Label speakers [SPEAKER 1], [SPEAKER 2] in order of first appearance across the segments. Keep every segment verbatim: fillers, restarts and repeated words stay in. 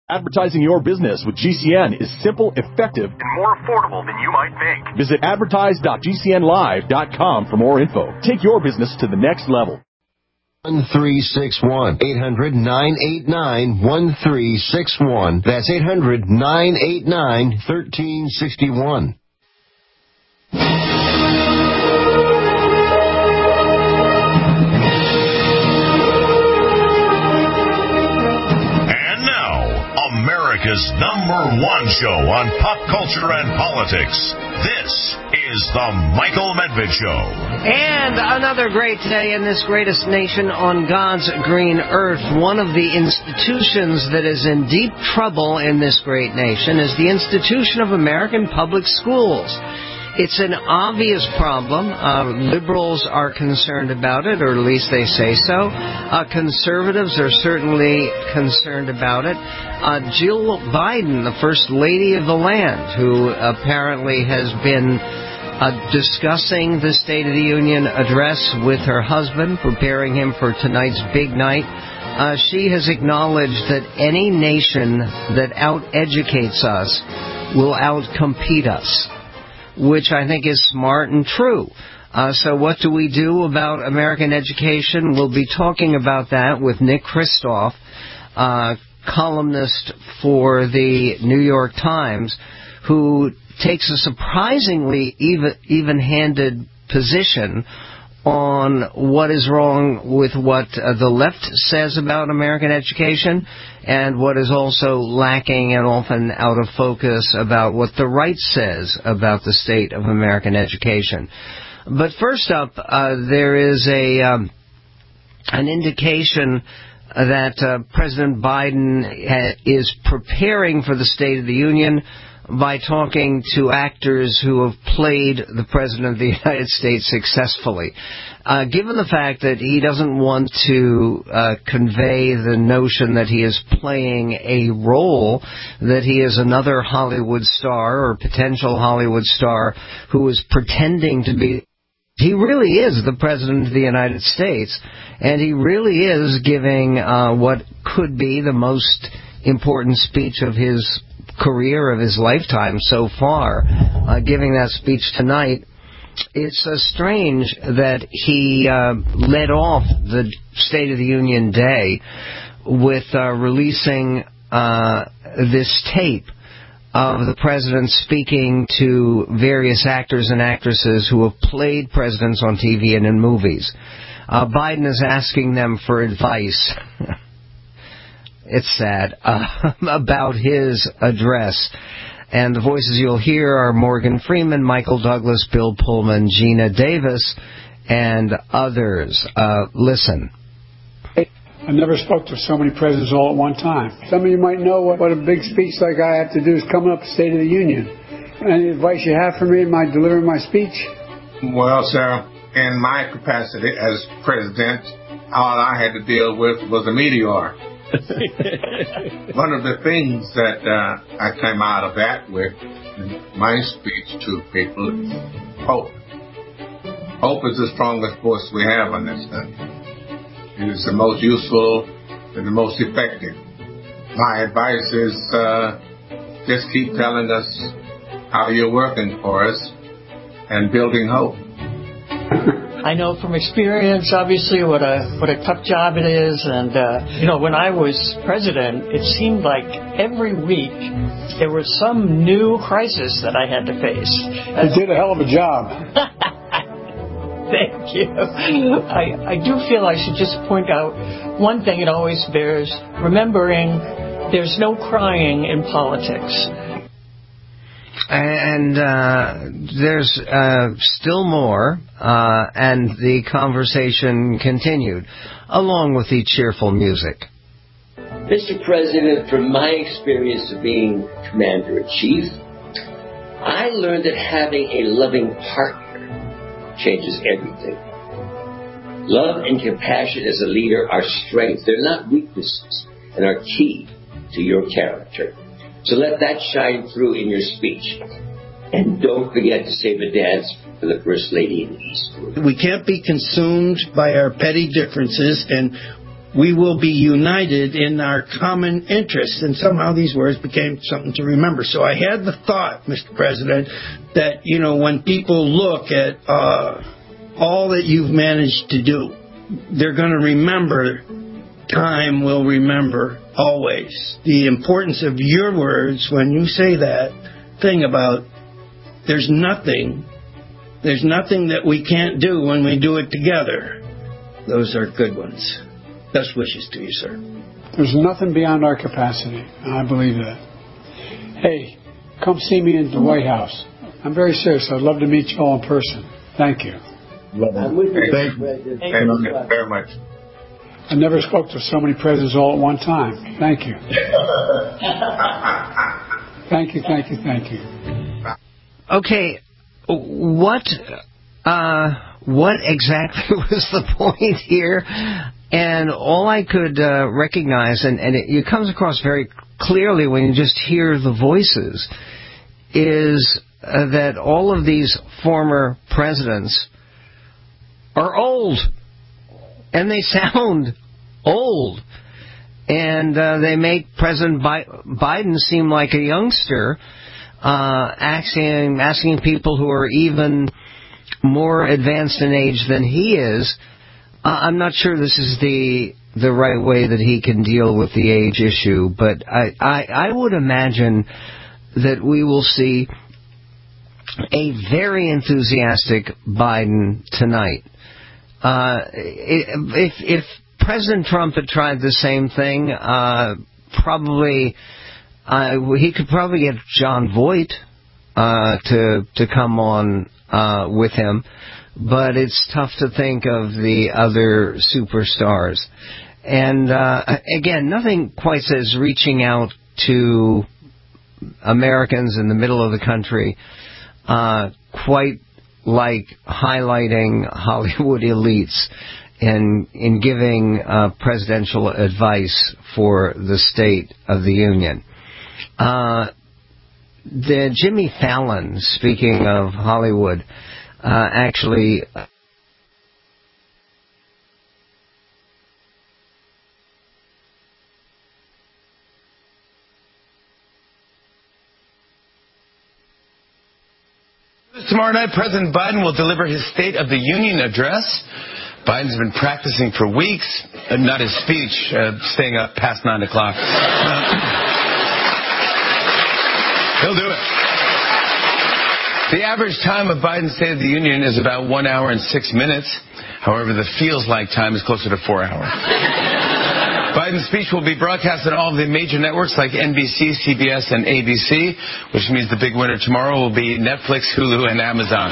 [SPEAKER 1] Advertising your business with G C N is simple, effective, and more affordable than you might think. Visit advertise dot g c n live dot com for more info. Take your business to the next level.
[SPEAKER 2] one three six one, eight hundred, nine eight nine, one three six one. That's eight hundred, nine eight nine, one three six one.
[SPEAKER 3] America's number one show on pop culture and politics. This is the Michael Medved Show.
[SPEAKER 4] And another great day in this greatest nation on God's green earth. One of the institutions that is in deep trouble in this great nation is the institution of American public schools. It's an obvious problem. Uh, liberals are concerned about it, or at least they say so. Uh, conservatives are certainly concerned about it. Uh, Jill Biden, the First Lady of the land, who apparently has been uh, discussing the State of the Union address with her husband, preparing him for tonight's big night. Uh, she has acknowledged that any nation that out-educates us will out-compete us, which I think is smart and true. Uh, so what do we do about American education? We'll be talking about that with Nick Kristof, uh, columnist for the New York Times, who takes a surprisingly even, even-handed position on what is wrong with what uh, the left says about American education and what is also lacking and often out of focus about what the right says about the state of American education. But first up, uh, there is a um, an indication that uh, President Biden ha- is preparing for the State of the Union by talking to actors who have played the President of the United States successfully. Uh, given the fact that he doesn't want to uh, convey the notion that he is playing a role, that he is another Hollywood star or potential Hollywood star who is pretending to be, he really is the President of the United States, and he really is giving uh, what could be the most important speech of his career, of his lifetime so far, uh, giving that speech tonight. It's uh, strange that he uh, led off the State of the Union Day with uh, releasing uh, this tape of the president speaking to various actors and actresses who have played presidents on T V and in movies. Uh, Biden is asking them for advice. It's sad, uh, about his address. And the voices you'll hear are Morgan Freeman, Michael Douglas, Bill Pullman, Gina Davis, and others. Uh, listen.
[SPEAKER 5] I never spoke to so many presidents all at one time. Some of you might know what, what a big speech like I have to do is coming up State of the Union. Any advice you have for me in my delivering my speech?
[SPEAKER 6] Well, sir, in my capacity as president, all I had to deal with was a meteor. One of the things that uh, I came out of that with in my speech to people is hope. Hope is the strongest force we have in this country. It is the most useful and the most effective. My advice is uh, just keep telling us how you're working for us and building hope.
[SPEAKER 7] I know from experience, obviously, what a what a tough job it is. And, uh, you know, when I was president, it seemed like every week there was some new crisis that I had to face.
[SPEAKER 5] You did a hell of a job.
[SPEAKER 7] Thank you. I, I do feel I should just point out one thing it always bears, remembering there's no crying in politics.
[SPEAKER 4] And uh, there's uh, still more, uh, and the conversation continued, along with the cheerful music.
[SPEAKER 8] Mister President, from my experience of being Commander-in-Chief, I learned that having a loving partner changes everything. Love and compassion as a leader are strengths. They're not weaknesses and are key to your character. So let that shine through in your speech. And don't forget to save a dance for the First Lady in the East.
[SPEAKER 9] We can't be consumed by our petty differences, and we will be united in our common interests. And somehow these words became something to remember. So I had the thought, Mister President, that, you know, when people look at uh, all that you've managed to do, they're going to remember, time will remember always, the importance of your words when you say that thing about there's nothing, there's nothing that we can't do when we do it together. Those are good ones. Best wishes to you, sir.
[SPEAKER 5] There's nothing beyond our capacity. I believe that. Hey, come see me in the White House. I'm very serious. I'd love to meet you all in person. Thank you.
[SPEAKER 8] I'm with you,
[SPEAKER 6] Thank
[SPEAKER 8] Mister President.
[SPEAKER 6] Thank you very much.
[SPEAKER 5] I never spoke to so many presidents all at one time. Thank you. Thank you, thank you, thank you.
[SPEAKER 4] Okay, what uh, what exactly was the point here? And all I could uh, recognize, and, and it, it comes across very clearly when you just hear the voices, is uh, that all of these former presidents are old. And they sound old. And uh, they make President Bi- Biden seem like a youngster, uh, asking, asking people who are even more advanced in age than he is. Uh, I'm not sure this is the the right way that he can deal with the age issue, but I, I, I would imagine that we will see a very enthusiastic Biden tonight. Uh, if, if President Trump had tried the same thing, uh, probably uh, he could probably get John Voight uh, to to come on uh, with him, but it's tough to think of the other superstars. And uh, again, nothing quite says reaching out to Americans in the middle of the country uh, quite like highlighting Hollywood elites and in giving uh, presidential advice for the State of the Union. Uh, the Jimmy Fallon, speaking of Hollywood, uh, actually
[SPEAKER 10] tomorrow night, President Biden will deliver his State of the Union address. Biden's been practicing for weeks, uh, not his speech, uh, staying up past nine o'clock. He'll do it. The average time of Biden's State of the Union is about one hour and six minutes. However, the feels like time is closer to four hours. Biden's speech will be broadcast on all of the major networks like N B C, C B S, and A B C, which means the big winner tomorrow will be Netflix, Hulu, and Amazon.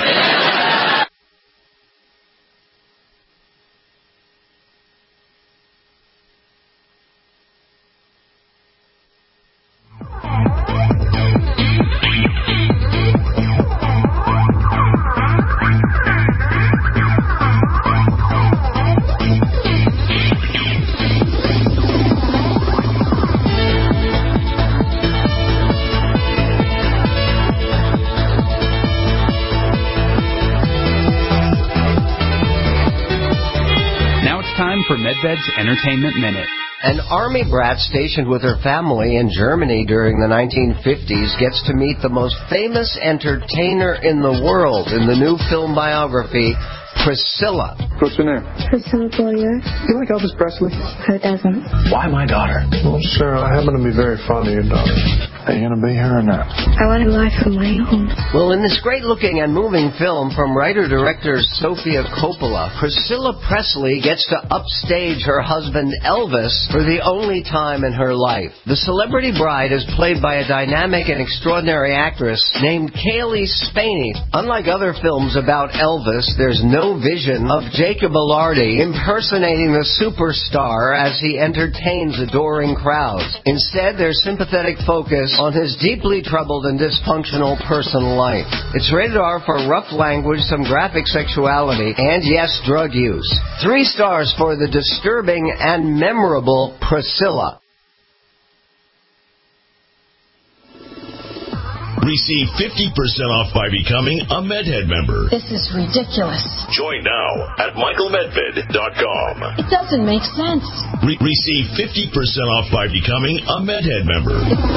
[SPEAKER 11] For Medved's Entertainment Minute.
[SPEAKER 4] An army brat stationed with her family in Germany during the nineteen fifties gets to meet the most famous entertainer in the world in the new film biography, Priscilla.
[SPEAKER 12] What's your name?
[SPEAKER 13] Priscilla Beaulieu.
[SPEAKER 12] You like Elvis Presley?
[SPEAKER 13] Who doesn't?
[SPEAKER 12] Why my daughter? Well, sir, I happen to be very fond of your daughter. Are you going to be here or not?
[SPEAKER 13] I want a life of my own.
[SPEAKER 4] Well, in this great-looking and moving film from writer-director Sofia Coppola, Priscilla Presley gets to upstage her husband Elvis for the only time in her life. The celebrity bride is played by a dynamic and extraordinary actress named Kaylee Spaney. Unlike other films about Elvis, there's no vision of Jacob Elordi impersonating the superstar as he entertains adoring crowds. Instead, there's sympathetic focus on his deeply troubled and dysfunctional personal life. It's rated R for rough language, some graphic sexuality, and yes, drug use. Three stars for the disturbing and memorable Priscilla.
[SPEAKER 3] Receive fifty percent off by becoming a MedHead member.
[SPEAKER 13] This is ridiculous.
[SPEAKER 3] Join now at michael medved dot com.
[SPEAKER 13] It doesn't make sense.
[SPEAKER 3] Re- receive fifty percent off by becoming a MedHead member.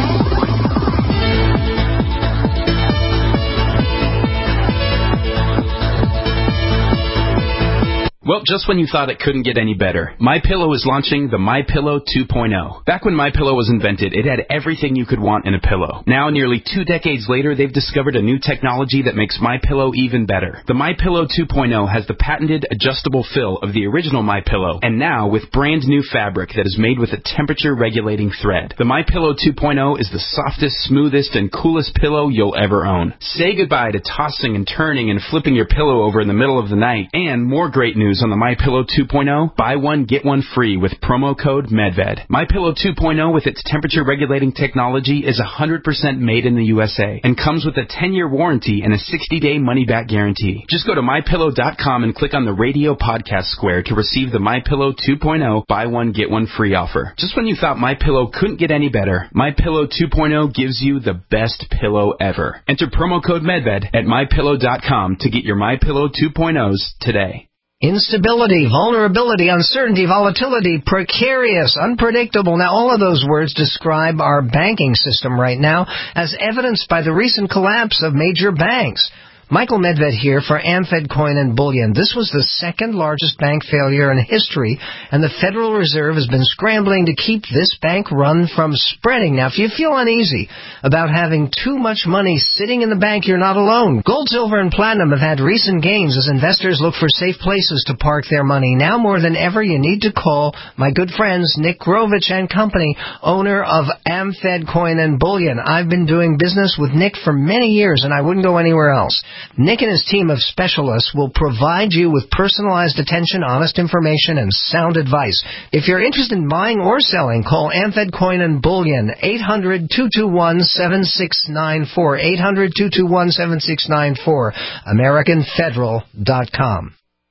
[SPEAKER 11] Well, just when you thought it couldn't get any better, MyPillow is launching the MyPillow two point oh. Back when MyPillow was invented, it had everything you could want in a pillow. Now, nearly two decades later, they've discovered a new technology that makes MyPillow even better. The MyPillow two point oh has the patented adjustable fill of the original MyPillow, and now with brand new fabric that is made with a temperature-regulating thread. The MyPillow two point oh is the softest, smoothest, and coolest pillow you'll ever own. Say goodbye to tossing and turning and flipping your pillow over in the middle of the night. And more great news on the MyPillow two point oh, buy one, get one free with promo code MedVed. MyPillow two point oh with its temperature-regulating technology is one hundred percent made in the U S A and comes with a ten-year warranty and a sixty-day money-back guarantee. Just go to my pillow dot com and click on the radio podcast square to receive the MyPillow two point oh buy one, get one free offer. Just when you thought MyPillow couldn't get any better, MyPillow two point oh gives you the best pillow ever. Enter promo code MedVed at my pillow dot com to get your MyPillow two point ohs today.
[SPEAKER 4] Instability, vulnerability, uncertainty, volatility, precarious, unpredictable. Now, all of those words describe our banking system right now, as evidenced by the recent collapse of major banks. Michael Medved here for AmFed Coin and Bullion. This was the second largest bank failure in history, and the Federal Reserve has been scrambling to keep this bank run from spreading. Now, if you feel uneasy about having too much money sitting in the bank, you're not alone. Gold, silver, and platinum have had recent gains as investors look for safe places to park their money. Now more than ever, you need to call my good friends Nick Grovich and Company, owner of AmFed Coin and Bullion. I've been doing business with Nick for many years, and I wouldn't go anywhere else. Nick and his team of specialists will provide you with personalized attention, honest information, and sound advice. If you're interested in buying or selling, call AmFed Coin and Bullion, eight hundred, two two one, seven six nine four, eight hundred, two two one, seven six nine four, american federal dot com.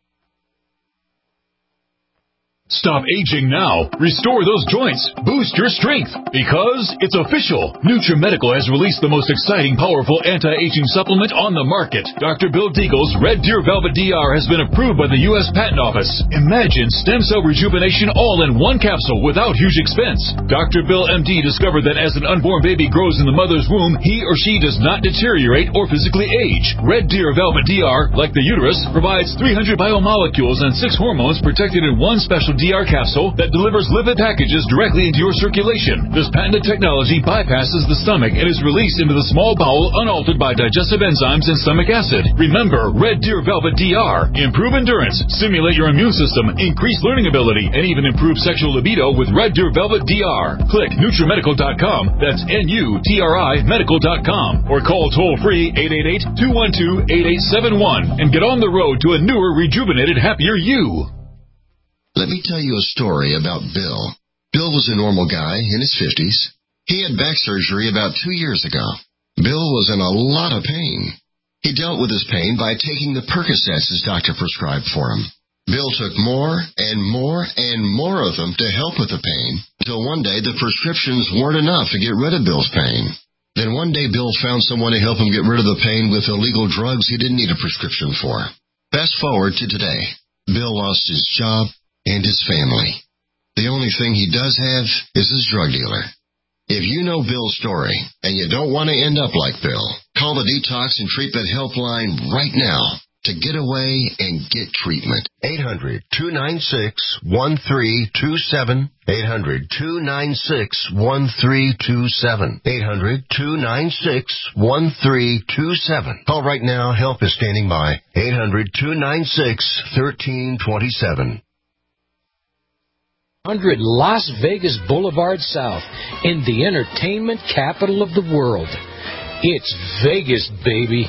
[SPEAKER 14] Stop aging now. Restore those joints. Boost your strength. Because it's official. NutriMedical has released the most exciting, powerful anti-aging supplement on the market. Doctor Bill Deagle's Red Deer Velvet D R has been approved by the U S Patent Office. Imagine stem cell rejuvenation all in one capsule without huge expense. Doctor Bill M D discovered that as an unborn baby grows in the mother's womb, he or she does not deteriorate or physically age. Red Deer Velvet D R, like the uterus, provides three hundred biomolecules and six hormones protected in one special D R capsule that delivers lipid packages directly into your circulation. This patented technology bypasses the stomach and is released into the small bowel unaltered by digestive enzymes and stomach acid. Remember, Red Deer Velvet D R. Improve endurance, stimulate your immune system, increase learning ability, and even improve sexual libido with Red Deer Velvet D R. Click NutriMedical dot com, that's N U T R I medical dot com, or call toll-free eight eight eight, two one two, eight eight seven one and get on the road to a newer, rejuvenated, happier you.
[SPEAKER 2] Let me tell you a story about Bill. Bill was a normal guy in his fifties. He had back surgery about two years ago. Bill was in a lot of pain. He dealt with his pain by taking the Percocets his doctor prescribed for him. Bill took more and more and more of them to help with the pain, until one day the prescriptions weren't enough to get rid of Bill's pain. Then one day Bill found someone to help him get rid of the pain with illegal drugs he didn't need a prescription for. Fast forward to today. Bill lost his job and his family. The only thing he does have is his drug dealer. If you know Bill's story and you don't want to end up like Bill, call the Detox and Treatment Helpline right now to get away and get treatment.
[SPEAKER 15] eight hundred, two nine six, one three two seven. eight hundred, two nine six, one three two seven. eight hundred, two nine six, one three two seven. Call right now. Help is standing by. eight hundred, two nine six, one three two seven.
[SPEAKER 16] one hundred Las Vegas Boulevard South in the entertainment capital of the world. It's Vegas, baby.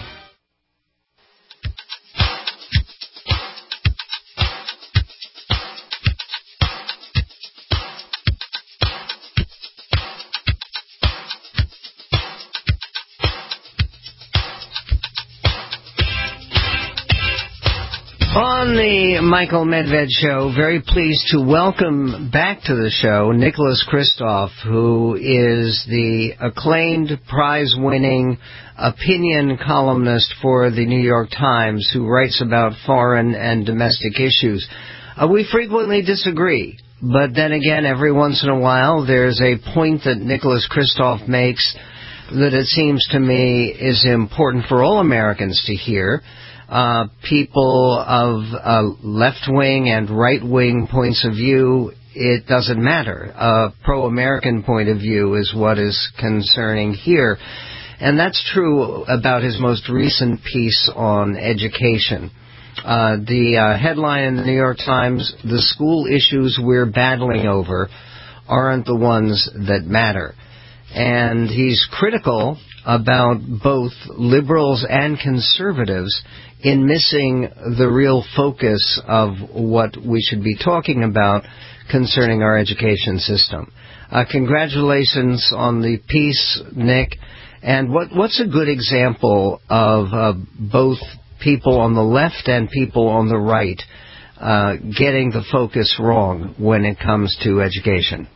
[SPEAKER 4] On On the Michael Medved Show, very pleased to welcome back to the show Nicholas Kristof, who is the acclaimed prize-winning opinion columnist for the New York Times, who writes about foreign and domestic issues. Uh, we frequently disagree, but then again, every once in a while, there's a point that Nicholas Kristof makes that it seems to me is important for all Americans to hear. Uh, people of uh, left-wing and right-wing points of view, it doesn't matter. A pro-American point of view is what is concerning here. And that's true about his most recent piece on education. Uh, the uh, headline in the New York Times, "The school issues we're battling over aren't the ones that matter." And he's critical about both liberals and conservatives in missing the real focus of what we should be talking about concerning our education system. Uh, congratulations on the piece, Nick. And what, what's a good example of uh, both people on the left and people on the right uh, getting the focus wrong when it comes to education?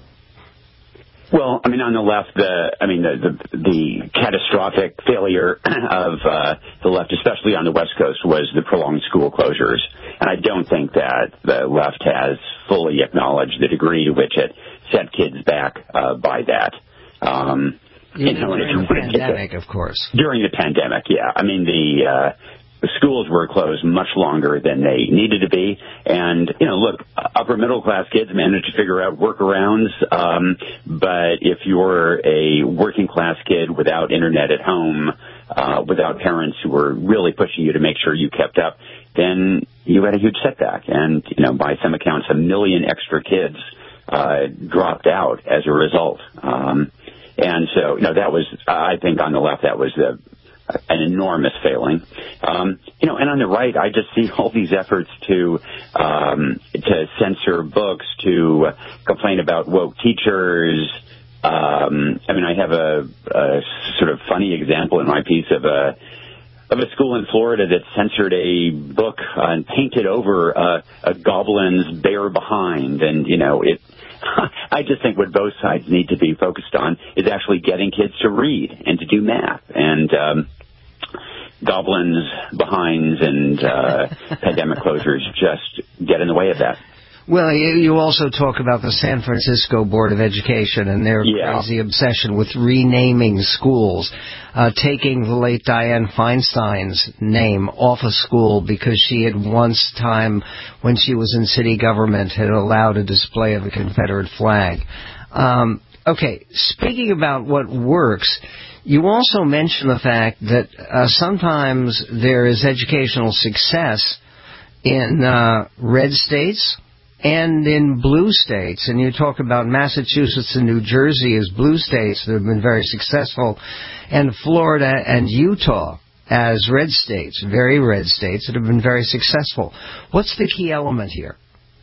[SPEAKER 17] Well, I mean, on the left, the I mean, the the, the catastrophic failure of uh, the left, especially on the West Coast, was the prolonged school closures. And I don't think that the left has fully acknowledged the degree to which it set kids back uh, by that. Um,
[SPEAKER 4] you know, during the pandemic, of course.
[SPEAKER 17] During the pandemic, yeah. I mean, the uh, the schools were closed much longer than they needed to be. And, you know, look, upper middle class kids managed to figure out workarounds. Um, but if you're a working class kid without internet at home, uh, without parents who were really pushing you to make sure you kept up, then you had a huge setback. And, you know, by some accounts, a million extra kids, uh, dropped out as a result. Um, and so, you know, that was, I think on the left, that was the, an enormous failing. Um, you know, and on the right, I just see all these efforts to um, to censor books, to complain about woke teachers. Um, I mean, I have a, a sort of funny example in my piece of a of a school in Florida that censored a book uh, and painted over uh, a goblin's bare behind, and you know it. I just think what both sides need to be focused on is actually getting kids to read and to do math. And um, goblins, behinds, and uh, pandemic closures just get in the way of that.
[SPEAKER 4] Well, you, you also talk about the San Francisco Board of Education and their yeah. crazy obsession with renaming schools, uh, taking the late Dianne Feinstein's name off a school because she had once time, when she was in city government, had allowed a display of a Confederate flag. Um, okay, speaking about what works, you also mention the fact that uh, sometimes there is educational success in uh, red states and in blue states, and you talk about Massachusetts and New Jersey as blue states that have been very successful, and Florida and Utah as red states, very red states that have been very successful. What's the key element here?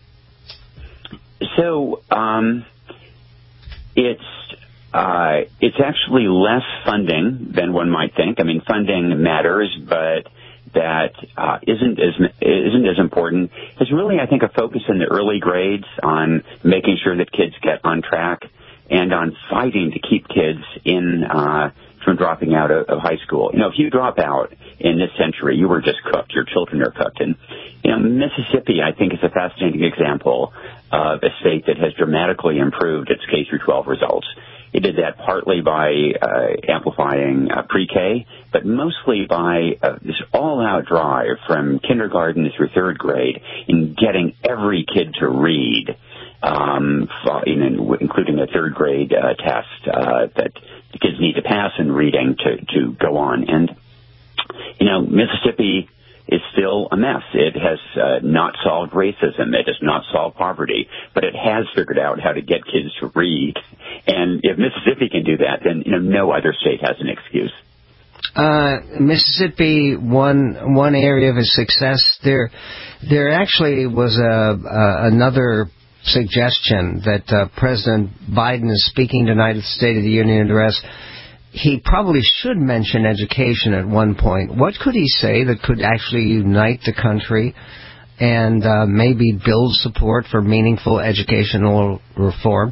[SPEAKER 17] So um, it's uh, it's actually less funding than one might think. I mean, funding matters, but that uh, isn't as isn't as important. It's really, I think, a focus in the early grades on making sure that kids get on track and on fighting to keep kids in uh, from dropping out of, of high school. You know, if you drop out in this century, you were just cooked. Your children are cooked. And you know, Mississippi, I think, is a fascinating example of a state that has dramatically improved its K through twelve results. It did that partly by uh, amplifying uh, pre-K, but mostly by uh, this all-out drive from kindergarten through third grade in getting every kid to read, um, including a third grade uh, test uh, that the kids need to pass in reading to, to go on. And, you know, Mississippi is still a mess. It has uh, not solved racism. It has not solved poverty, but it has figured out how to get kids to read. And if Mississippi can do that, then you know no other state has an excuse.
[SPEAKER 4] Uh, Mississippi, one one area of its success there, there actually was a, a another suggestion that uh, President Biden is speaking tonight at the State of the Union address. He probably should mention education at one point. What could he say that could actually unite the country and uh, maybe build support for meaningful educational reform?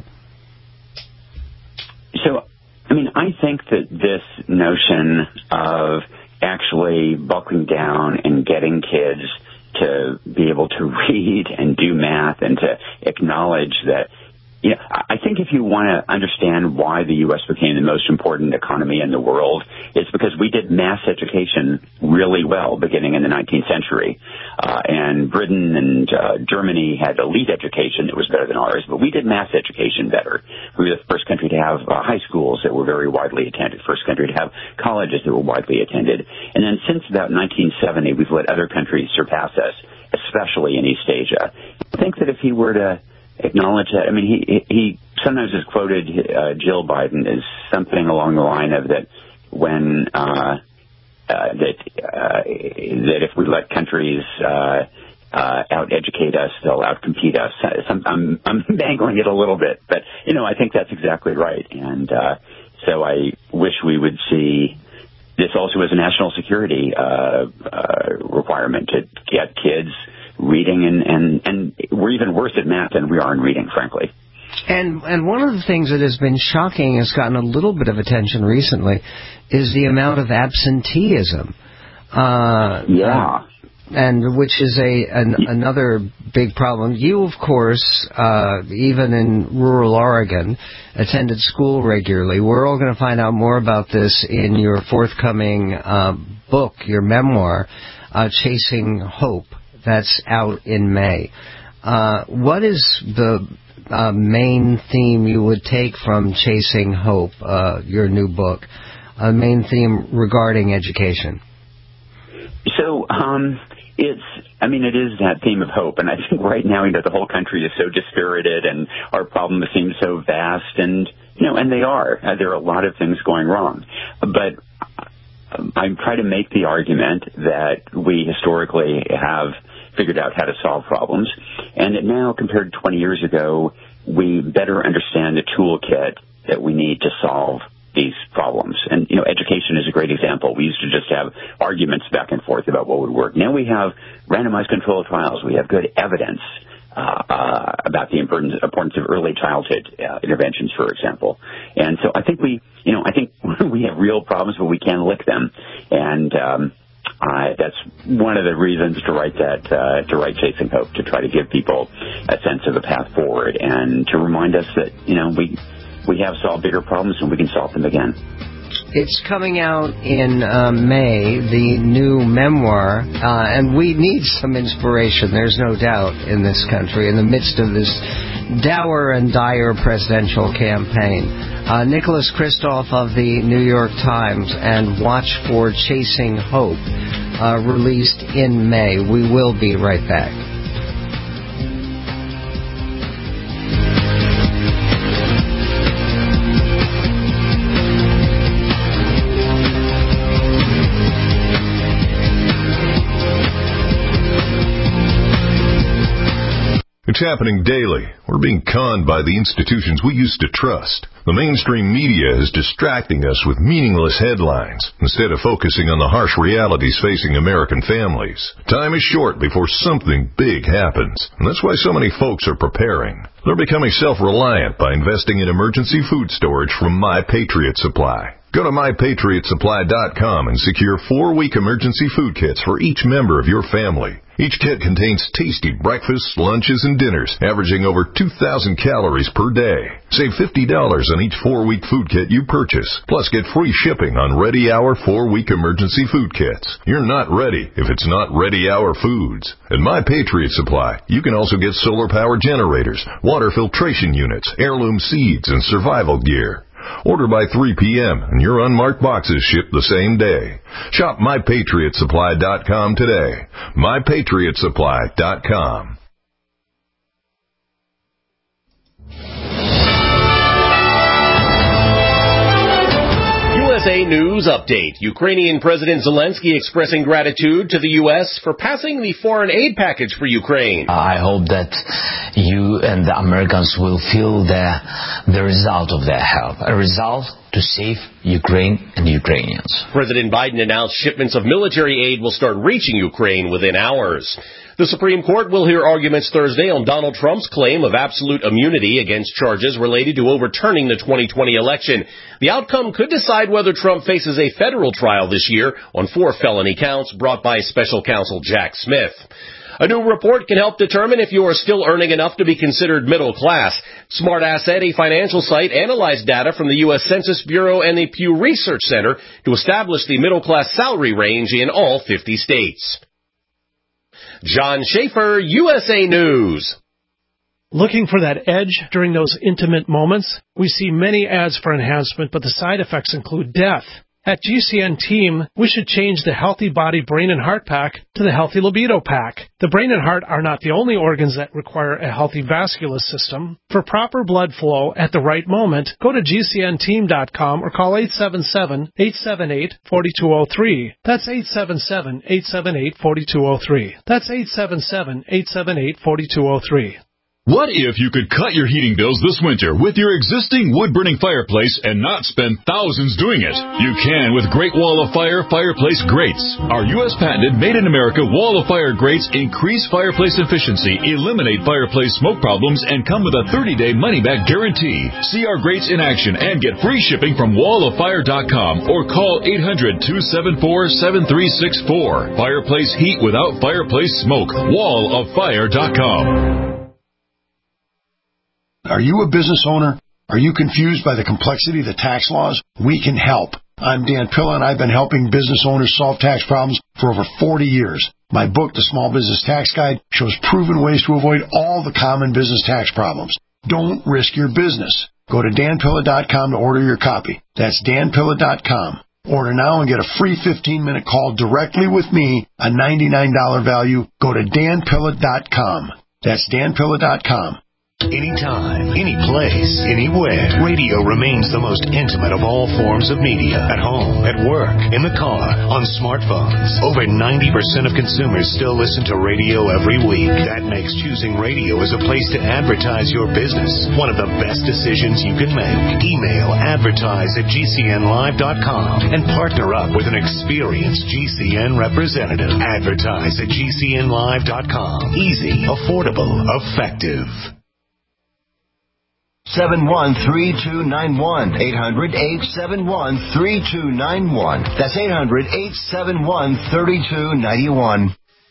[SPEAKER 17] So, I mean, I think that this notion of actually buckling down and getting kids to be able to read and do math and to acknowledge that, you know, I think if you want to understand why the U S became the most important economy in the world, it's because we did mass education really well beginning in the nineteenth century. Uh, and Britain and uh, Germany had elite education that was better than ours, but we did mass education better. We were the first country to have uh, high schools that were very widely attended, first country to have colleges that were widely attended. And then since about nineteen seventy, we've let other countries surpass us, especially in East Asia. I think that if he were to acknowledge that, I mean, he he sometimes has quoted uh, Jill Biden as something along the line of that when uh, uh, that uh, that if we let countries uh, uh, out-educate us, they'll out-compete us. Some, I'm I'm bangling it a little bit, but you know, I think that's exactly right. And uh, so I wish we would see this also as a national security uh, uh, requirement to get kids reading, and, and, and we're even worse at math than we are in reading, frankly.
[SPEAKER 4] And and one of the things that has been shocking, has gotten a little bit of attention recently, is the amount of absenteeism. Uh,
[SPEAKER 17] yeah.
[SPEAKER 4] And which is a an, another big problem. You, of course, uh, even in rural Oregon, attended school regularly. We're all going to find out more about this in your forthcoming uh, book, your memoir, uh, Chasing Hope. That's out in May. Uh, what is the uh, main theme you would take from Chasing Hope, uh, your new book, a main theme regarding education?
[SPEAKER 17] So, um, it's, I mean, it is that theme of hope. And I think right now, you know, the whole country is so dispirited and our problems seem so vast. And, you know, and they are. Uh, there are a lot of things going wrong. But I try to make the argument that we historically have figured out how to solve problems, and that now, compared to twenty years ago, we better understand the toolkit that we need to solve these problems. And, you know, education is a great example. We used to just have arguments back and forth about what would work. Now we have randomized controlled trials. We have good evidence uh, uh, about the importance, importance of early childhood uh, interventions, for example. And so I think we, you know, I think we have real problems, but we can lick them. And, um, Uh, that's one of the reasons to write that, uh, to write Chasing Hope, to try to give people a sense of a path forward and to remind us that, you know, we we have solved bigger problems and we can solve them again.
[SPEAKER 4] It's coming out in uh, May, the new memoir, uh, and we need some inspiration, there's no doubt, in this country, in the midst of this dour and dire presidential campaign. Uh, Nicholas Kristof of the New York Times, and watch for Chasing Hope, uh, released in May. We will be right back.
[SPEAKER 18] It's happening daily. We're being conned by the institutions we used to trust. The mainstream media is distracting us with meaningless headlines instead of focusing on the harsh realities facing American families. Time is short before something big happens, and that's why so many folks are preparing. They're becoming self-reliant by investing in emergency food storage from My Patriot Supply. Go to my patriot supply dot com and secure four-week emergency food kits for each member of your family. Each kit contains tasty breakfasts, lunches, and dinners, averaging over two thousand calories per day. Save fifty dollars on each four-week food kit you purchase. Plus, get free shipping on Ready Hour four-week emergency food kits. You're not ready if it's not Ready Hour foods. At My Patriot Supply, you can also get solar power generators, water filtration units, heirloom seeds, and survival gear. Order by three p.m. and your unmarked boxes ship the same day. Shop my patriot supply dot com today. my patriot supply dot com.
[SPEAKER 19] U S A News Update. Ukrainian President Zelensky expressing gratitude to the U S for passing the foreign aid package for Ukraine.
[SPEAKER 20] I hope that you and the Americans will feel the, the result of their help, a result to save Ukraine and Ukrainians.
[SPEAKER 19] President Biden announced shipments of military aid will start reaching Ukraine within hours. The Supreme Court will hear arguments Thursday on Donald Trump's claim of absolute immunity against charges related to overturning the twenty twenty election. The outcome could decide whether Trump faces a federal trial this year on four felony counts brought by special counsel Jack Smith. A new report can help determine if you are still earning enough to be considered middle class. Smart Asset, a financial site, analyzed data from the U S Census Bureau and the Pew Research Center to establish the middle class salary range in all fifty states. John Schaefer, U S A News.
[SPEAKER 21] Looking for that edge during those intimate moments? We see many ads for enhancement, but the side effects include death. At G C N Team, we should change the Healthy Body Brain and Heart Pack to the Healthy Libido Pack. The brain and heart are not the only organs that require a healthy vascular system. For proper blood flow at the right moment, go to G C N team dot com or call eight seven seven, eight seven eight, four two zero three. That's eight seven seven, eight seven eight, four two zero three. That's eight seven seven, eight seven eight, four two zero three.
[SPEAKER 14] What if you could cut your heating bills this winter with your existing wood-burning fireplace and not spend thousands doing it? You can with Great Wall of Fire fireplace grates. Our U S patented made-in-America Wall of Fire grates increase fireplace efficiency, eliminate fireplace smoke problems, and come with a thirty-day money-back guarantee. See our grates in action and get free shipping from wall of fire dot com or call eight hundred, two seven four, seven three six four. Fireplace heat without fireplace smoke. wall of fire dot com.
[SPEAKER 22] Are you a business owner? Are you confused by the complexity of the tax laws? We can help. I'm Dan Pilla, and I've been helping business owners solve tax problems for over forty years. My book, The Small Business Tax Guide, shows proven ways to avoid all the common business tax problems. Don't risk your business. Go to dan pilla dot com to order your copy. That's dan pilla dot com. Order now and get a free fifteen-minute call directly with me, a ninety-nine dollars value. Go to dan pilla dot com. That's dan pilla dot com.
[SPEAKER 23] Anytime, any place, anywhere, radio remains the most intimate of all forms of media. At home, at work, in the car, on smartphones. Over ninety percent of consumers still listen to radio every week. That makes choosing radio as a place to advertise your business one of the best decisions you can make. Email advertise at G C N live dot com and partner up with an experienced G C N representative. Advertise at G C N live dot com. Easy, affordable, effective.
[SPEAKER 15] seven one three two nine one. eight hundred, eight seven one, three two nine one. That's eight hundred, eight seven one, three two nine one.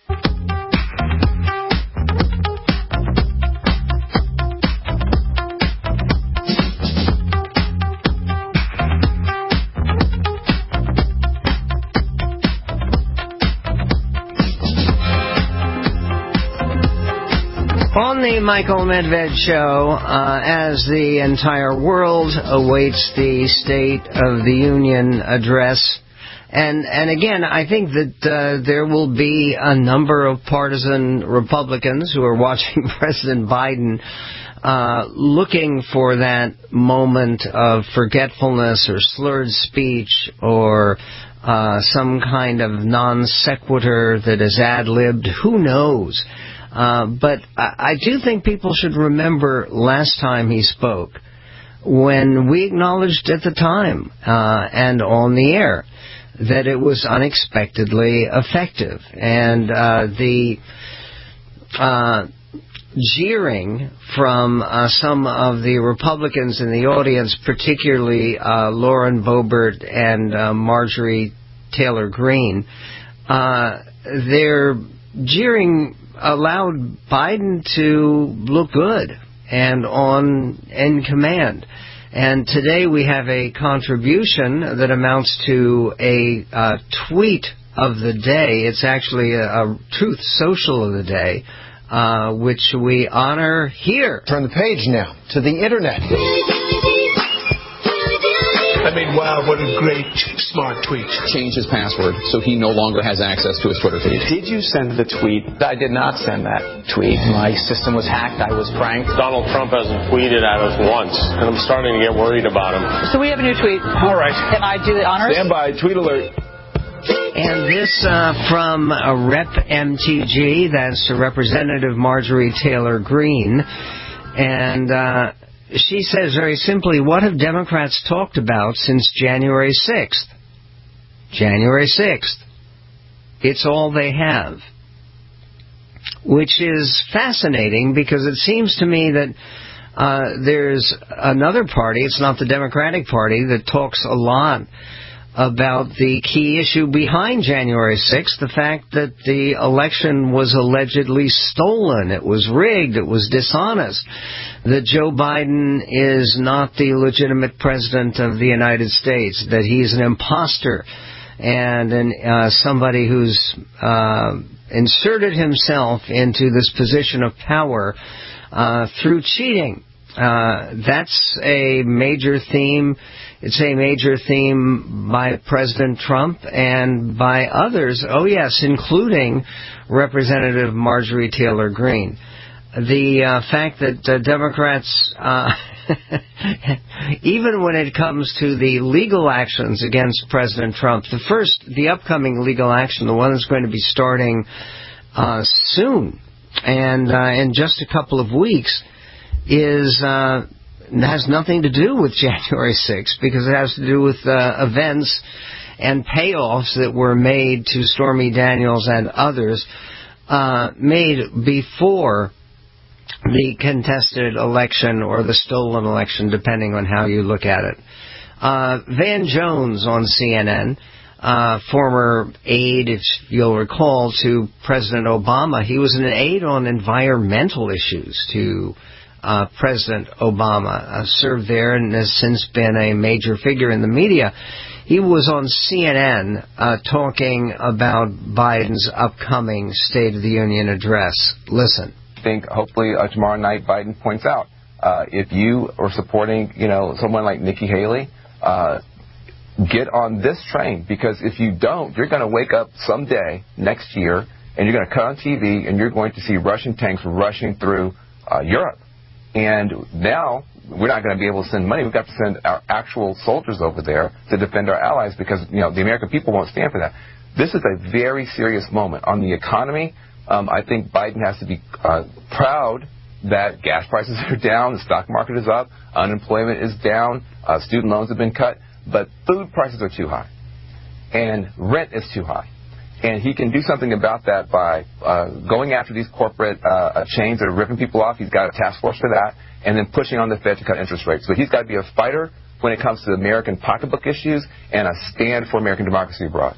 [SPEAKER 4] On the Michael Medved Show, uh, as the entire world awaits the State of the Union address, and and again, I think that uh, there will be a number of partisan Republicans who are watching President Biden uh, looking for that moment of forgetfulness or slurred speech or uh, some kind of non sequitur that is ad-libbed. Who knows? Uh, but I, I do think people should remember last time he spoke, when we acknowledged at the time uh, and on the air that it was unexpectedly effective. And uh, the uh, jeering from uh, some of the Republicans in the audience, particularly uh, Lauren Boebert and uh, Marjorie Taylor Greene, uh, they're jeering allowed Biden to look good and on in command. And today we have a contribution that amounts to a uh, tweet of the day. It's actually a, a Truth Social of the day, uh, which we honor here.
[SPEAKER 24] Turn the page now to the Internet.
[SPEAKER 25] I mean, wow, what a great, smart tweet.
[SPEAKER 26] Changed his password, so he no longer has access to his Twitter feed.
[SPEAKER 27] Did you send the tweet? I did not send that tweet. My system was hacked. I was pranked.
[SPEAKER 28] Donald Trump hasn't tweeted at us once, and I'm starting to get worried about him.
[SPEAKER 29] So we have a new tweet.
[SPEAKER 28] All right.
[SPEAKER 29] Can I do the honors?
[SPEAKER 28] Stand by. Tweet alert.
[SPEAKER 4] And this uh, from uh, Rep M T G, that's Representative Marjorie Taylor Greene. And uh, she says very simply, what have Democrats talked about since January sixth? January sixth. It's all they have. Which is fascinating because it seems to me that uh, there's another party, it's not the Democratic Party, that talks a lot about the key issue behind January sixth, the fact that the election was allegedly stolen, it was rigged, it was dishonest, that Joe Biden is not the legitimate president of the United States, that he's an imposter and an, uh, somebody who's uh, inserted himself into this position of power uh, through cheating. Uh, that's a major theme. It's a major theme by President Trump and by others. Oh, yes, including Representative Marjorie Taylor Greene. The uh, fact that uh, Democrats, uh, even when it comes to the legal actions against President Trump, the first, the upcoming legal action, the one that's going to be starting uh, soon and uh, in just a couple of weeks, is uh, has nothing to do with January sixth because it has to do with uh, events and payoffs that were made to Stormy Daniels and others uh, made before the contested election or the stolen election, depending on how you look at it. Uh, Van Jones on C N N, uh, former aide, if you'll recall, to President Obama. He was an aide on environmental issues to Uh, President Obama, uh, served there and has since been a major figure in the media. He was on C N N uh, talking about Biden's upcoming State of the Union address. Listen.
[SPEAKER 1] I think hopefully uh, tomorrow night Biden points out uh, if you are supporting, you know, someone like Nikki Haley, uh, get on this train, because if you don't, you're going to wake up someday next year and you're going to cut on T V and you're going to see Russian tanks rushing through uh, Europe. And now we're not going to be able to send money. We've got to send our actual soldiers over there to defend our allies because, you know, the American people won't stand for that. This is a very serious moment. On the economy, um, I think Biden has to be uh, proud that gas prices are down, the stock market is up, unemployment is down, uh, student loans have been cut, but food prices are too high, and rent is too high. And he can do something about that by uh, going after these corporate uh, chains that are ripping people off. He's got a task force for that, and then pushing on the Fed to cut interest rates. So he's got to be a fighter when it comes to American pocketbook issues and a stand for American democracy abroad.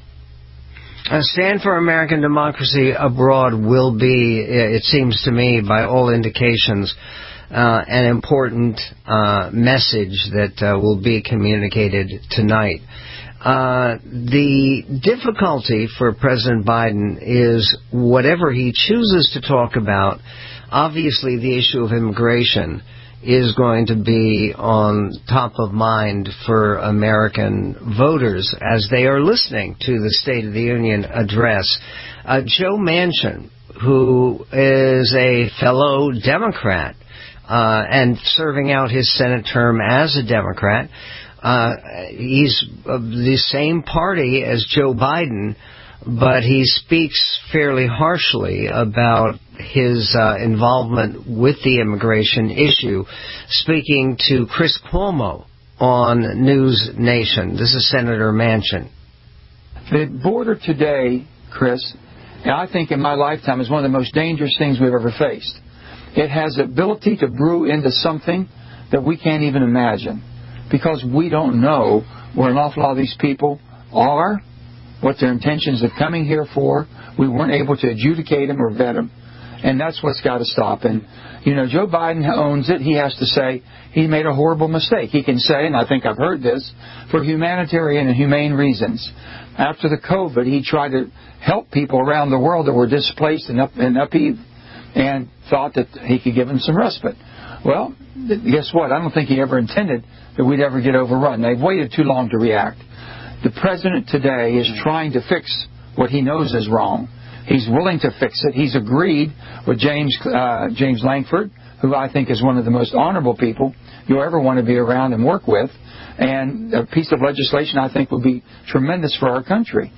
[SPEAKER 4] A stand for American democracy abroad will be, it seems to me, by all indications, uh, an important uh, message that uh, will be communicated tonight. Uh, the difficulty for President Biden is whatever he chooses to talk about, obviously the issue of immigration is going to be on top of mind for American voters as they are listening to the State of the Union address. Uh, Joe Manchin, who is a fellow Democrat uh, and serving out his Senate term as a Democrat, Uh, he's of the same party as Joe Biden, but he speaks fairly harshly about his uh, involvement with the immigration issue, speaking to Chris Cuomo on News Nation. This is Senator Manchin.
[SPEAKER 5] The border today, Chris, and I think in my lifetime, is one of the most dangerous things we've ever faced. It has the ability to brew into something that we can't even imagine, because we don't know where an awful lot of these people are, what their intentions of coming here for. We weren't able to adjudicate them or vet them. And that's what's got to stop. And, you know, Joe Biden owns it. He has to say he made a horrible mistake. He can say, and I think I've heard this, for humanitarian and humane reasons. After the COVID, he tried to help people around the world that were displaced and, up, and upheaved, and thought that he could give them some respite. Well, guess what? I don't think he ever intended that we'd ever get overrun. They've waited too long to react. The president today is trying to fix what he knows is wrong. He's willing to fix it. He's agreed with James uh, James Lankford, who I think is one of the most honorable people you'll ever want to be around and work with. And a piece of legislation I think would be tremendous for our country.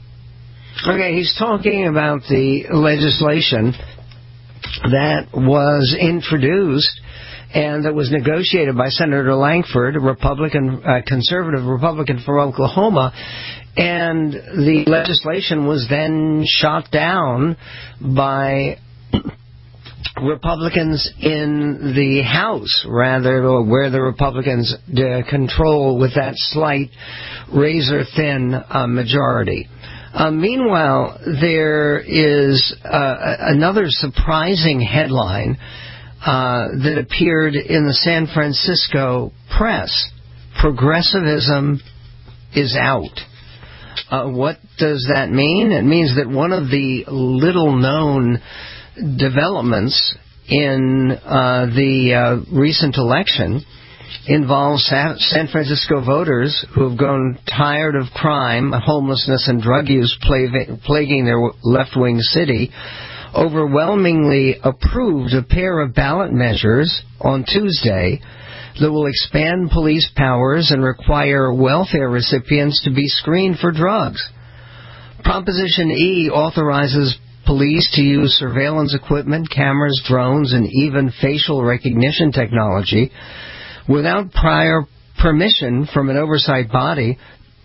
[SPEAKER 4] Okay, he's talking about the legislation that was introduced and that was negotiated by Senator Langford, a Republican, uh, conservative Republican from Oklahoma. And the legislation was then shot down by Republicans in the House, rather, where the Republicans uh, control with that slight, razor-thin uh, majority. Uh, meanwhile, there is uh, another surprising headline uh, that appeared in the San Francisco press. Progressivism is out. Uh, what does that mean? It means that one of the little-known developments in uh, the uh, recent election involves San Francisco voters who have grown tired of crime, homelessness, and drug use plaguing their left-wing city, overwhelmingly approved a pair of ballot measures on Tuesday that will expand police powers and require welfare recipients to be screened for drugs. Proposition E authorizes police to use surveillance equipment, cameras, drones, and even facial recognition technology without prior permission from an oversight body.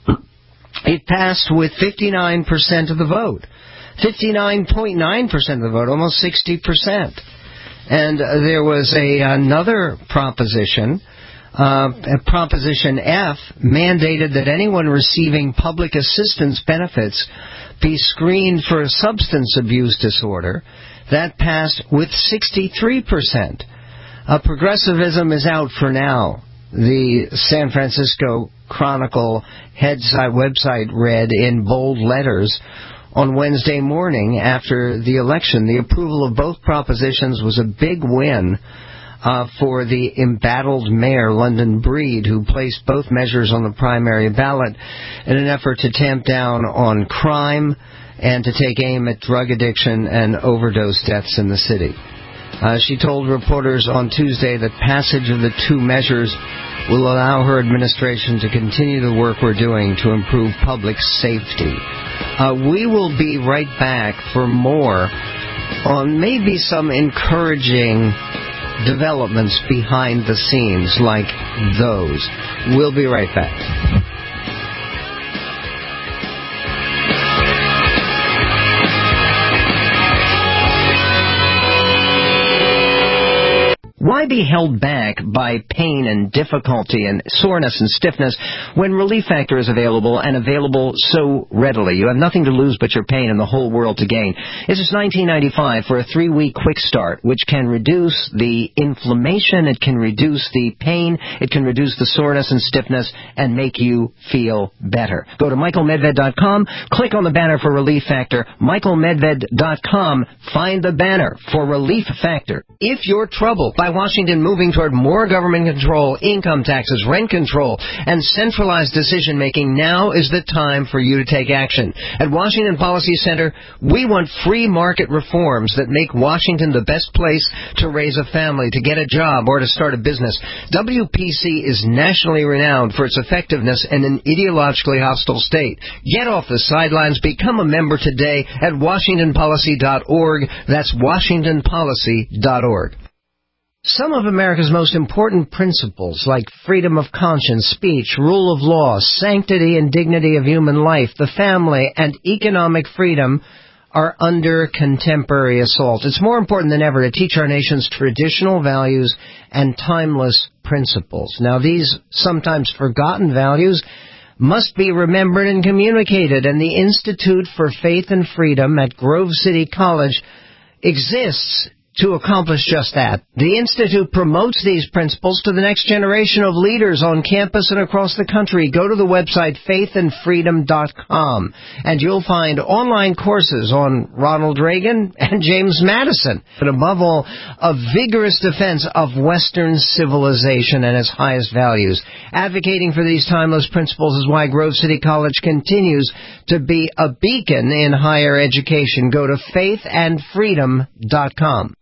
[SPEAKER 4] It passed with fifty-nine percent of the vote. fifty-nine point nine percent of the vote, almost sixty percent. And uh, there was a another proposition, uh, Proposition F, mandated that anyone receiving public assistance benefits be screened for a substance abuse disorder. That passed with sixty-three percent. Uh, progressivism is out for now. The San Francisco Chronicle headside website read in bold letters on Wednesday morning after the election. The approval of both propositions was a big win uh, for the embattled mayor, London Breed, who placed both measures on the primary ballot in an effort to tamp down on crime and to take aim at drug addiction and overdose deaths in the city. Uh, she told reporters on Tuesday that passage of the two measures will allow her administration to continue the work we're doing to improve public safety. Uh, we will be right back for more on maybe some encouraging developments behind the scenes like those. We'll be right back. Why be held back by pain and difficulty and soreness and stiffness when Relief Factor is available and available so readily? You have nothing to lose but your pain and the whole world to gain. It's just nineteen ninety-five dollars for a three-week quick start, which can reduce the inflammation, it can reduce the pain, it can reduce the soreness and stiffness, and make you feel better. Go to Michael Medved dot com, click on the banner for Relief Factor, Michael Medved dot com, find the banner for Relief Factor. If you're troubled by Washington moving toward more government control, income taxes, rent control, and centralized decision-making, now is the time for you to take action. At Washington Policy Center, we want free market reforms that make Washington the best place to raise a family, to get a job, or to start a business. W P C is nationally renowned for its effectiveness in an ideologically hostile state. Get off the sidelines. Become a member today at washington policy dot org. That's washington policy dot org. Some of America's most important principles, like freedom of conscience, speech, rule of law, sanctity and dignity of human life, the family, and economic freedom, are under contemporary assault. It's more important than ever to teach our nation's traditional values and timeless principles. Now, these sometimes forgotten values must be remembered and communicated, and the Institute for Faith and Freedom at Grove City College exists to accomplish just that. The Institute promotes these principles to the next generation of leaders on campus and across the country. Go to the website faith and freedom dot com, and you'll find online courses on Ronald Reagan and James Madison. But above all, a vigorous defense of Western civilization and its highest values. Advocating for these timeless principles is why Grove City College continues to be a beacon in higher education. Go to faith and freedom dot com.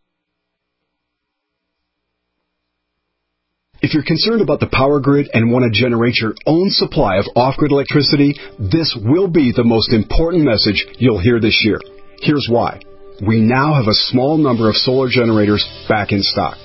[SPEAKER 3] If you're concerned about the power grid and want to generate your own supply of off-grid electricity, this will be the most important message you'll hear this year. Here's why. We now have a small number of solar generators back in stock.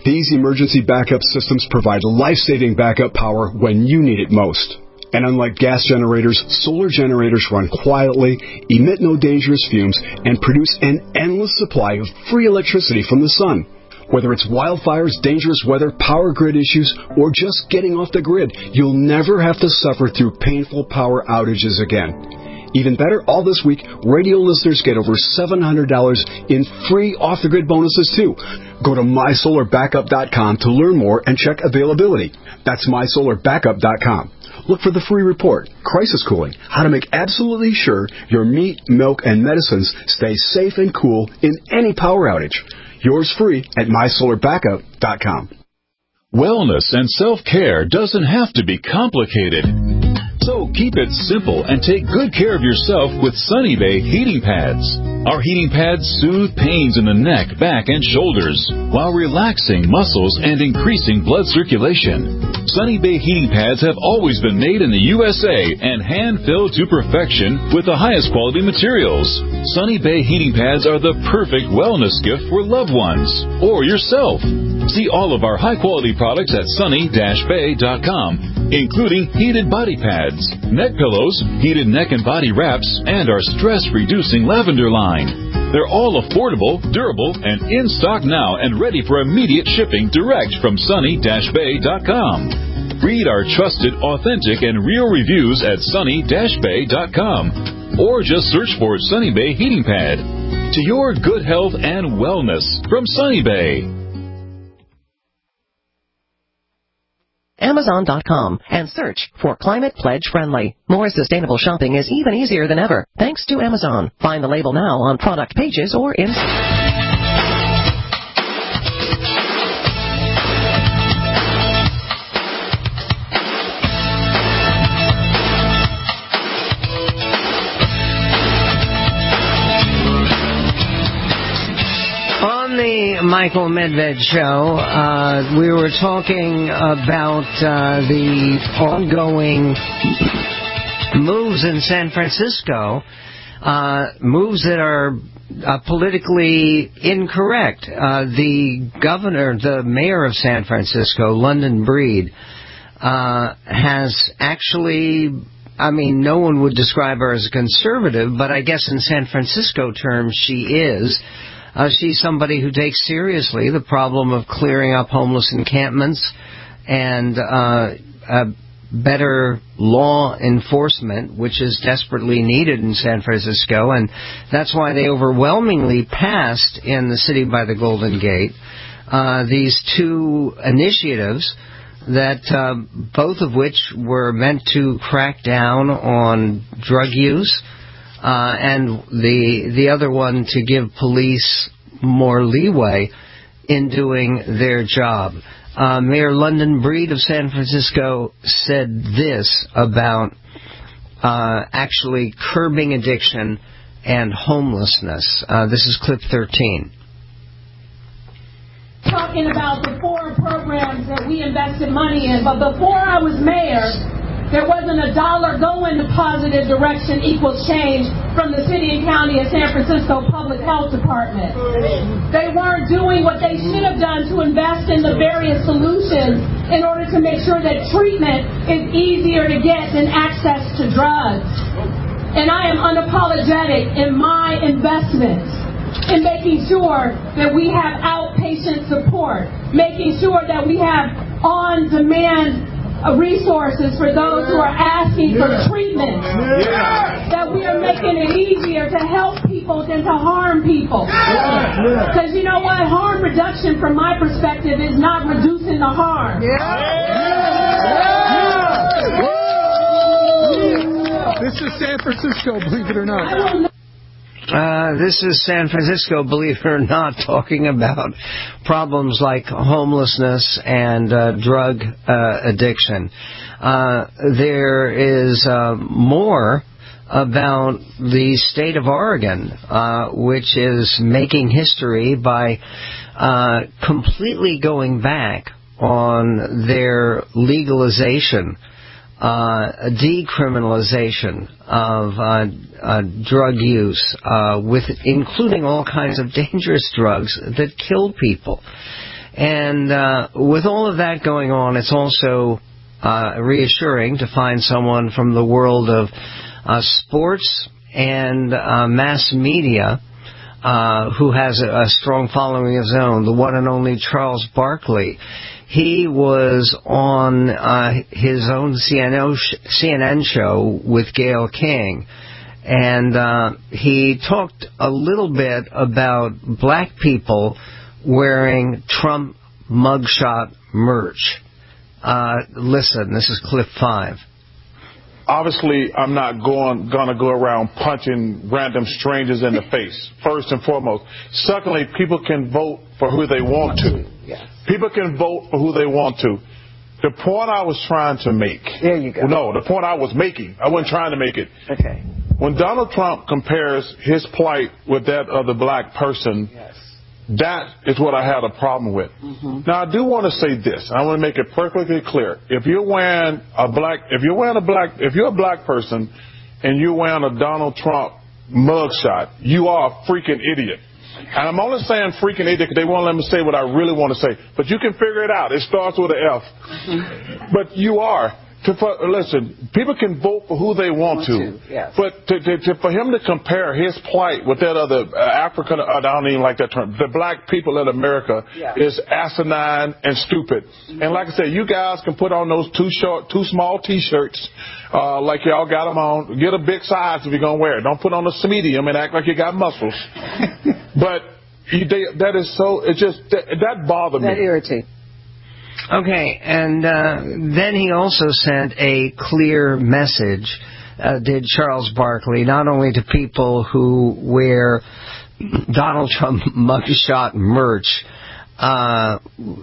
[SPEAKER 3] These emergency backup systems provide life-saving backup power when you need it most. And unlike gas generators, solar generators run quietly, emit no dangerous fumes, and produce an endless supply of free electricity from the sun. Whether it's wildfires, dangerous weather, power grid issues, or just getting off the grid, you'll never have to suffer through painful power outages again. Even better, all this week, radio listeners get over seven hundred dollars in free off-the-grid bonuses, too. Go to my solar backup dot com to learn more and check availability. That's my solar backup dot com. Look for the free report, Crisis Cooling, how to make absolutely sure your meat, milk, and medicines stay safe and cool in any power outage. Yours free at my solar backup dot com.
[SPEAKER 14] Wellness and self-care doesn't have to be complicated. So keep it simple and take good care of yourself with Sunny Bay heating pads. Our heating pads soothe pains in the neck, back, and shoulders while relaxing muscles and increasing blood circulation. Sunny Bay heating pads have always been made in the U S A and hand-filled to perfection with the highest quality materials. Sunny Bay heating pads are the perfect wellness gift for loved ones or yourself. See all of our high-quality products at sunny dash bay dot com, including heated body pads, neck pillows, heated neck and body wraps, and our stress-reducing lavender line. They're all affordable, durable, and in stock now and ready for immediate shipping direct from sunny dash bay dot com. Read our trusted, authentic, and real reviews at sunny dash bay dot com or just search for Sunny Bay Heating Pad. To your good health and wellness from Sunny Bay.
[SPEAKER 6] Amazon dot com and search for Climate Pledge Friendly. More sustainable shopping is even easier than ever thanks to Amazon. Find the label now on product pages or in...
[SPEAKER 4] On the Michael Medved Show, uh, we were talking about uh, the ongoing moves in San Francisco, uh, moves that are uh, politically incorrect. Uh, the governor, the mayor of San Francisco, London Breed, uh, has actually... I mean, no one would describe her as a conservative, but I guess in San Francisco terms she is. Uh, she's somebody who takes seriously the problem of clearing up homeless encampments and uh, uh, better law enforcement, which is desperately needed in San Francisco. And that's why they overwhelmingly passed in the city by the Golden Gate uh, these two initiatives that uh, both of which were meant to crack down on drug use, uh, and the the other one to give police more leeway in doing their job. Uh, Mayor London Breed of San Francisco said this about uh, actually curbing addiction and homelessness. Uh, this is clip thirteen.
[SPEAKER 7] Talking about the four programs that we invested money in, but before I was mayor, there wasn't a dollar going to positive direction equals change from the city and county of San Francisco Public Health Department. They weren't doing what they should have done to invest in the various solutions in order to make sure that treatment is easier to get than access to drugs. And I am unapologetic in my investments in making sure that we have outpatient support, making sure that we have on-demand resources for those who are asking for treatment, that we are making it easier to help people than to harm people. Because you know what? Harm reduction, from my perspective, is not reducing the harm.
[SPEAKER 8] This is San Francisco, believe it or not.
[SPEAKER 4] Uh, this is San Francisco, believe it or not, talking about problems like homelessness and uh, drug uh, addiction. Uh, there is uh, more about the state of Oregon, uh, which is making history by uh, completely going back on their legalization, Uh, decriminalization of uh, uh, drug use, uh, with including all kinds of dangerous drugs that kill people. And uh, with all of that going on, it's also uh, reassuring to find someone from the world of uh, sports and uh, mass media uh, who has a, a strong following of his own, the one and only Charles Barkley. He was on uh, his own C N N show with Gayle King, and uh, he talked a little bit about black people wearing Trump mugshot merch. Uh, listen, this is clip five.
[SPEAKER 2] Obviously, I'm not going gonna go around punching random strangers in the face, first and foremost. Secondly, people can vote for who they want to.
[SPEAKER 4] Yes.
[SPEAKER 2] People can vote for who they want to. The point I was trying to make.
[SPEAKER 4] There you go.
[SPEAKER 2] No, the point I was making. I wasn't trying to make it.
[SPEAKER 4] Okay.
[SPEAKER 2] When Donald Trump compares his plight with that of the black person,
[SPEAKER 4] yes.
[SPEAKER 2] that is what I had a problem with.
[SPEAKER 4] Mm-hmm.
[SPEAKER 2] Now, I do want to say this. I want to make it perfectly clear. If you're wearing a black, if you're wearing a black, if you're a black person and you're wearing a Donald Trump mugshot, you are a freaking idiot. And I'm only saying freaking idiot because they won't let me say what I really want to say. But you can figure it out. It starts with an F. Mm-hmm. But you are. To, for, listen, people can vote for who they want, want to.
[SPEAKER 4] to yes.
[SPEAKER 2] But to, to, to, for him to compare his plight with that other uh, African, uh, I don't even like that term, the black people in America
[SPEAKER 4] yeah.
[SPEAKER 2] is asinine and stupid. Mm-hmm. And like I said, you guys can put on those two short, two small T-shirts uh, like y'all got them on. Get a big size if you're going to wear it. Don't put on a medium and act like you got muscles. But you, they, that is so, it just, that, that bothered me.
[SPEAKER 4] That irritates. Okay, and uh, then he also sent a clear message, uh, did Charles Barkley, not only to people who wear Donald Trump mugshot merch. Uh,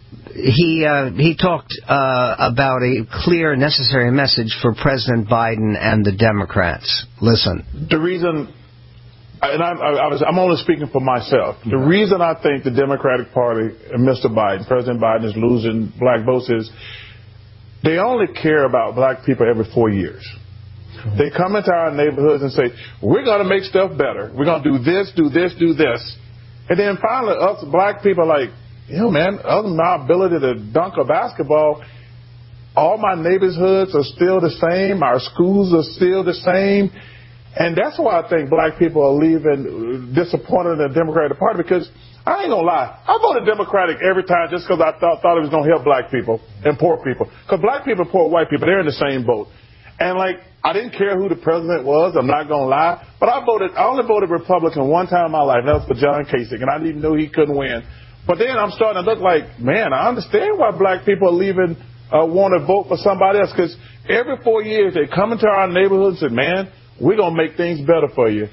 [SPEAKER 4] he uh, he talked uh, about a clear, necessary message for President Biden and the Democrats. Listen.
[SPEAKER 2] The reason... And I, I, I was, I'm only speaking for myself. The reason I think the Democratic Party and Mister Biden, President Biden, is losing black votes is they only care about black people every four years. Mm-hmm. They come into our neighborhoods and say, we're going to make stuff better. We're going to do this, do this, do this. And then finally, us black people are like, you know, man, other than my ability to dunk a basketball, all my neighborhoods are still the same. Our schools are still the same. And that's why I think black people are leaving disappointed in the Democratic Party, because I ain't going to lie. I voted Democratic every time just because I thought, thought it was going to help black people and poor people. Because black people and poor white people, they're in the same boat. And, like, I didn't care who the president was. I'm not going to lie. But I voted. I only voted Republican one time in my life. That was for John Kasich. And I didn't even know he couldn't win. But then I'm starting to look like, man, I understand why black people are leaving, uh, want to vote for somebody else. Because every four years they come into our neighborhoods and, man, we're going to make things better for you.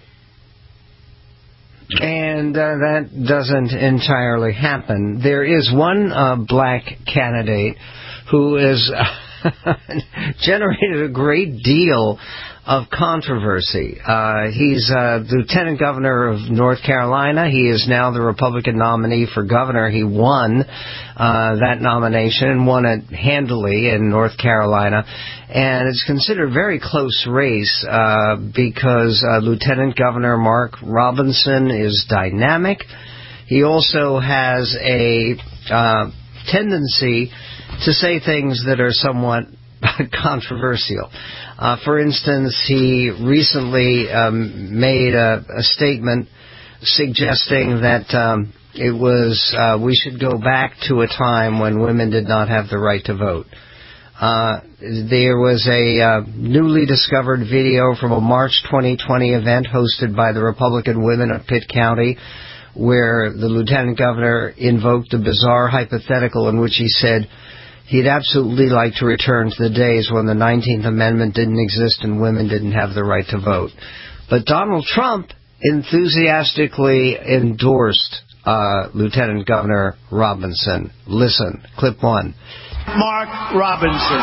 [SPEAKER 4] And uh, that doesn't entirely happen. There is one uh, black candidate who has generated a great deal of controversy. Uh, he's uh, Lieutenant Governor of North Carolina. He is now the Republican nominee for governor. He won uh, that nomination and won it handily in North Carolina. And it's considered a very close race uh, because uh, Lieutenant Governor Mark Robinson is dynamic. He also has a uh, tendency to say things that are somewhat controversial. Uh, for instance, he recently um, made a, a statement suggesting that um, it was uh, we should go back to a time when women did not have the right to vote. Uh, there was a uh, newly discovered video from a March twenty twenty event hosted by the Republican women of Pitt County, where the lieutenant governor invoked a bizarre hypothetical in which he said he'd absolutely like to return to the days when the nineteenth Amendment didn't exist and women didn't have the right to vote. But Donald Trump enthusiastically endorsed uh, Lieutenant Governor Robinson. Listen, clip one.
[SPEAKER 25] Mark Robinson.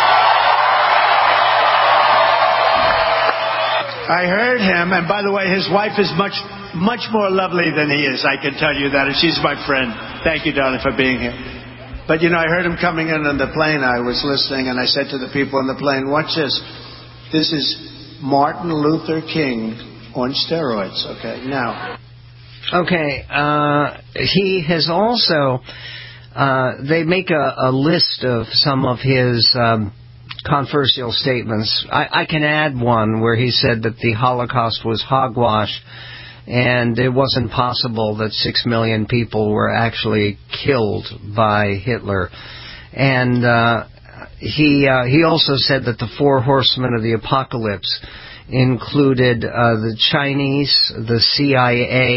[SPEAKER 25] I heard him, and by the way, his wife is much, much more lovely than he is. I can tell you that, and she's my friend. Thank you, darling, for being here. But, you know, I heard him coming in on the plane. I was listening, and I said to the people on the plane, watch this. This is Martin Luther King on steroids, okay? Now.
[SPEAKER 4] Okay, uh, he has also uh, they make a, a list of some of his um, controversial statements. I, I can add one where he said that the Holocaust was hogwash and it wasn't possible that six million people were actually killed by Hitler. And uh, he uh, he also said that the four horsemen of the apocalypse included uh, the Chinese, the C I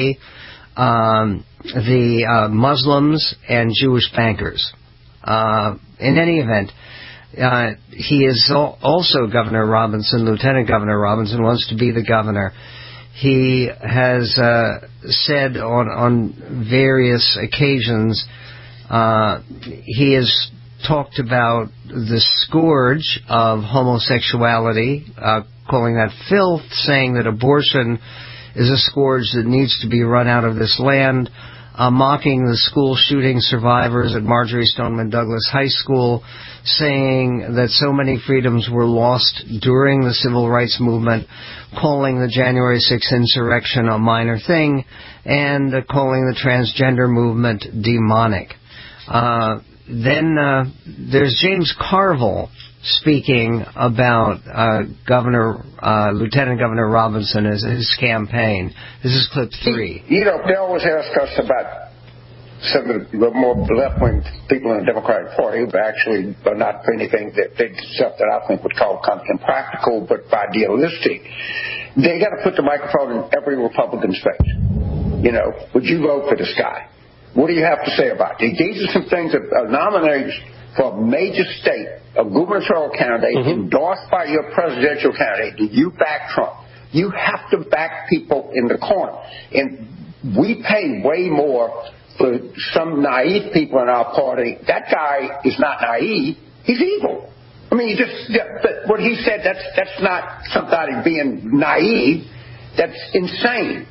[SPEAKER 4] A, um, the uh, Muslims, and Jewish bankers. Uh, in any event, uh, he is al- also Governor Robinson, Lieutenant Governor Robinson, wants to be the governor. He has uh, said on, on various occasions, uh, he has talked about the scourge of homosexuality, uh, calling that filth, saying that abortion is a scourge that needs to be run out of this land, uh, mocking the school shooting survivors at Marjorie Stoneman Douglas High School, saying that so many freedoms were lost during the civil rights movement, calling the January sixth insurrection a minor thing, and uh, calling the transgender movement demonic. Uh, then uh, there's James Carville speaking about uh, Governor, uh, Lieutenant Governor Robinson as his campaign. This is clip three.
[SPEAKER 9] You know, they always ask us about some of the more left-wing people in the Democratic Party who actually are not anything that they stuff that I think would call kind of impractical but idealistic. They got to put the microphone in every Republican's face. You know, would you vote for this guy? What do you have to say about it? These are some things that are nominated for a major state, a gubernatorial candidate mm-hmm. endorsed by your presidential candidate. Do you back Trump? You have to back people in the corner. And we pay way more for some naive people in our party. That guy is not naive. He's evil. I mean, you just, what he said, that's, that's not somebody being naive. That's insane.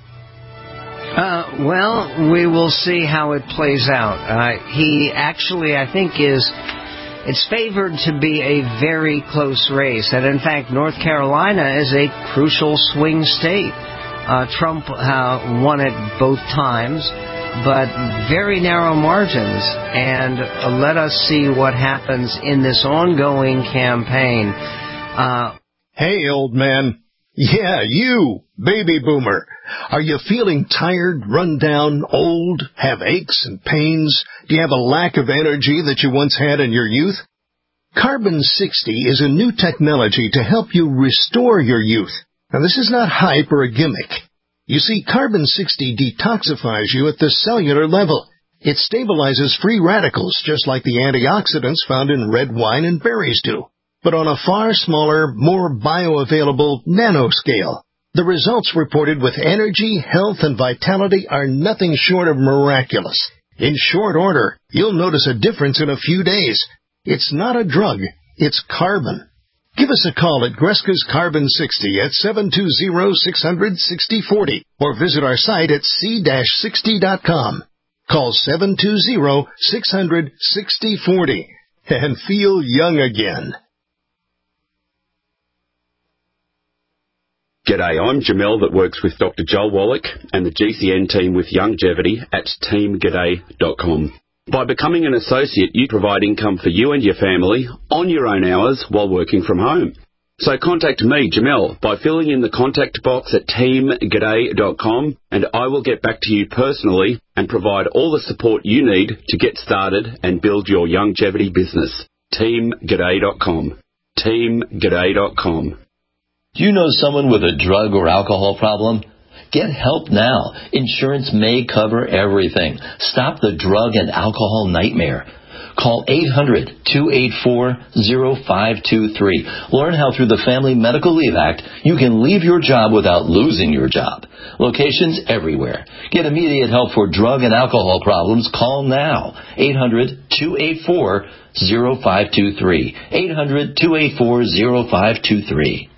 [SPEAKER 4] Uh, well, we will see how it plays out. Uh, he actually, I think, is it's favored to be a very close race. And, in fact, North Carolina is a crucial swing state. Uh, Trump uh, won it both times, but very narrow margins. And uh, let us see what happens in this ongoing campaign. Uh,
[SPEAKER 10] hey, old man. Yeah, you, baby boomer. Are you feeling tired, run down, old, have aches and pains? Do you have a lack of energy that you once had in your youth? Carbon sixty is a new technology to help you restore your youth. Now, this is not hype or a gimmick. You see, Carbon sixty detoxifies you at the cellular level. It stabilizes free radicals just like the antioxidants found in red wine and berries do, but on a far smaller, more bioavailable nanoscale. The results reported with energy, health, and vitality are nothing short of miraculous. In short order, you'll notice a difference in a few days. It's not a drug, it's carbon. Give us a call at Greska's Carbon sixty at seven two zero, six hundred, sixty forty or visit our site at c sixty dot com. Call seven two zero, six hundred, sixty forty and feel young again.
[SPEAKER 11] G'day, I'm Jamel that works with Doctor Joel Wallach and the G C N team with Longevity at team g'day dot com. By becoming an associate, you provide income for you and your family on your own hours while working from home. So contact me, Jamel, by filling in the contact box at team g'day dot com and I will get back to you personally and provide all the support you need to get started and build your longevity business. team g'day dot com. team g'day dot com.
[SPEAKER 20] Do you know someone with a drug or alcohol problem? Get help now. Insurance may cover everything. Stop the drug and alcohol nightmare. Call eight hundred, two eight four, zero five two three. Learn how through the Family Medical Leave Act you can leave your job without losing your job. Locations everywhere. Get immediate help for drug and alcohol problems. Call now. eight hundred, two eight four, zero five two three. eight hundred, two eight four, zero five two three.